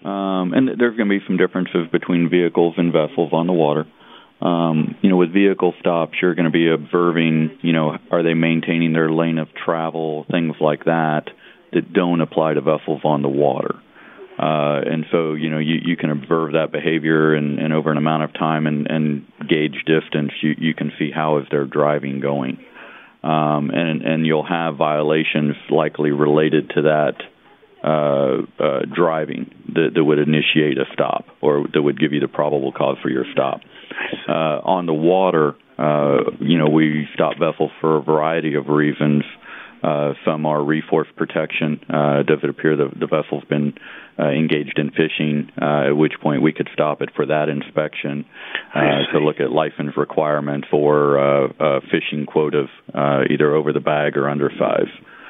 And there's going to be some differences between vehicles and vessels on the water. With vehicle stops, you're going to be observing, are they maintaining their lane of travel, things like that don't apply to vessels on the water. And so, you can observe that behavior and over an amount of time and gauge distance, you can see how is their driving going. And you'll have violations likely related to that driving that would initiate a stop or that would give you the probable cause for your stop. On the water, we stop vessels for a variety of reasons. Some are resource protection. Does it appear that the vessel's been engaged in fishing, at which point we could stop it for that inspection to look at license requirements or fishing quotas, either over the bag or under size.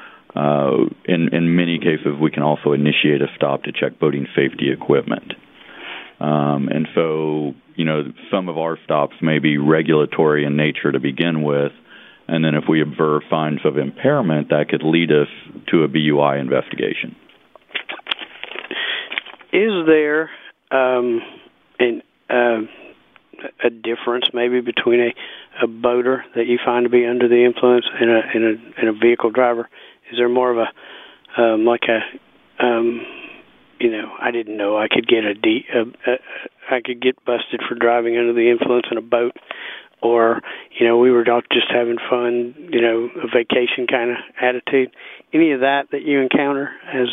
In many cases, we can also initiate a stop to check boating safety equipment. And so, some of our stops may be regulatory in nature to begin with, and then if we observe signs of impairment, that could lead us to a BUI investigation. Is there a difference maybe between a boater that you find to be under the influence and a vehicle driver? Is there more of a I didn't know I could get I could get busted for driving under the influence in a boat, or we were all just having fun, a vacation kind of attitude. Any of that you encounter as?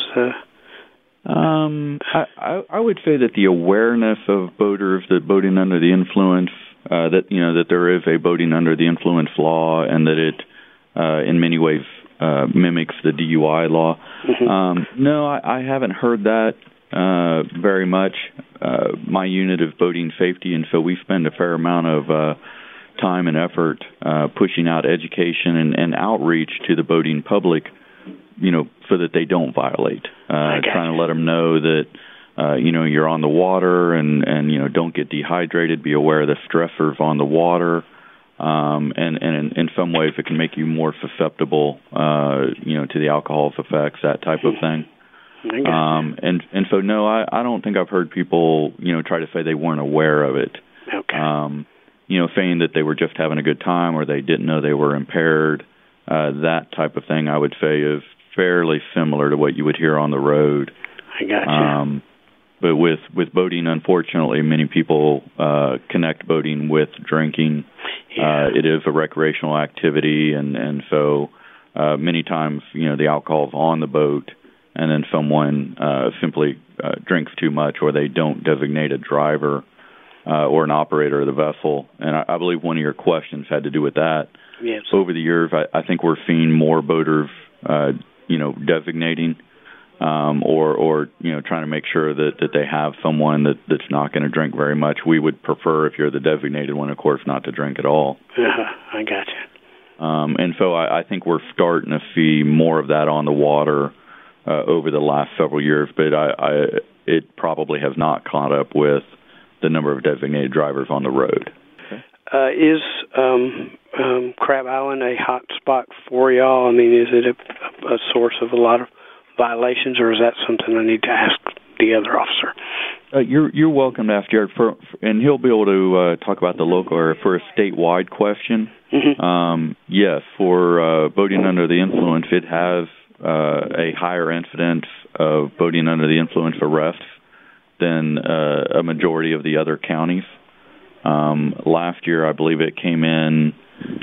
I would say that the awareness of boaters that boating under the influence, that there is a boating under the influence law, and that it in many ways mimics the DUI law. Mm-hmm. No, I haven't heard that very much. My unit is boating safety, and so we spend a fair amount of time and effort pushing out education and outreach to the boating public, so that they don't violate. Trying to let them know that, you're on the water and don't get dehydrated. Be aware of the stressors on the water. And in some ways it can make you more susceptible, to the alcohol's effects, that type of thing. And so, no, I don't think I've heard people, try to say they weren't aware of it. Okay. Saying that they were just having a good time or they didn't know they were impaired, that type of thing, I would say is fairly similar to what you would hear on the road. I got you. But with boating, unfortunately, many people connect boating with drinking. Yeah. It is a recreational activity, and so many times, the alcohol's on the boat, and then someone simply drinks too much, or they don't designate a driver or an operator of the vessel. And I believe one of your questions had to do with that. Yes. Over the years, I think we're seeing more boaters, designating or trying to make sure that they have someone that's not going to drink very much. We would prefer, if you're the designated one, of course, not to drink at all. I got you. And so I think we're starting to see more of that on the water over the last several years, but it probably has not caught up with the number of designated drivers on the road. Is Crab Island a hot spot for y'all? I mean, is it a source of a lot of violations, or is that something I need to ask the other officer? You're welcome to ask Jared, and he'll be able to talk about the local or for a statewide question. Mm-hmm. Yes, for boating under the influence, it has a higher incidence of boating under the influence arrests than a majority of the other counties. Last year, I believe it came in,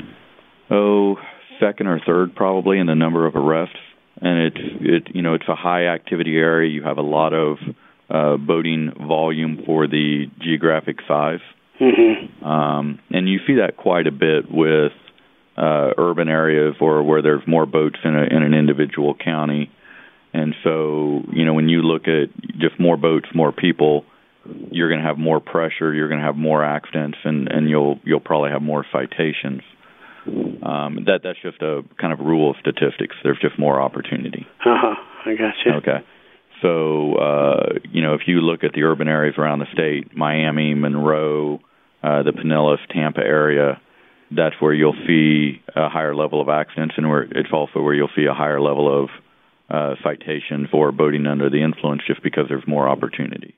second or third probably in the number of arrests. And it's a high activity area. You have a lot of boating volume for the geographic size. Mm-hmm. And you see that quite a bit with urban areas or where there's more boats in an individual county. And so, when you look at just more boats, more people, you're going to have more pressure, you're going to have more accidents, and you'll probably have more citations. That's just a kind of rule of statistics. There's just more opportunity. I got you. Okay. So, if you look at the urban areas around the state, Miami, Monroe, the Pinellas, Tampa area, that's where you'll see a higher level of accidents, and it's also where you'll see a higher level of citation for boating under the influence just because there's more opportunity.